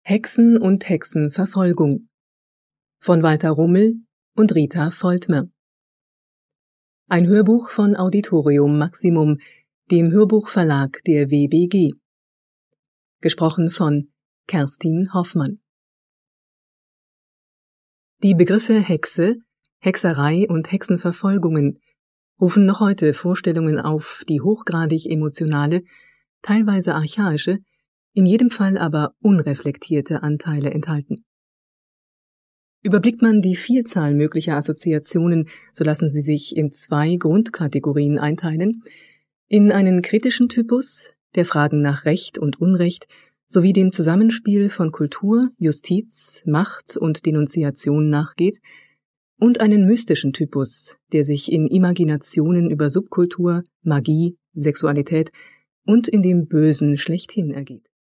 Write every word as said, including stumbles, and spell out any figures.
Hexen und Hexenverfolgung von Walter Rummel und Rita Voltmer. Ein Hörbuch von Auditorium Maximum, dem Hörbuchverlag der W B G. Gesprochen von Kerstin Hoffmann. Die Begriffe Hexe, Hexerei und Hexenverfolgungen rufen noch heute Vorstellungen auf, die hochgradig emotionale, teilweise archaische, in jedem Fall aber unreflektierte Anteile enthalten. Überblickt man die Vielzahl möglicher Assoziationen, so lassen sie sich in zwei Grundkategorien einteilen: in einen kritischen Typus, der Fragen nach Recht und Unrecht sowie dem Zusammenspiel von Kultur, Justiz, Macht und Denunziation nachgeht, und einen mystischen Typus, der sich in Imaginationen über Subkultur, Magie, Sexualität und in dem Bösen schlechthin ergeht.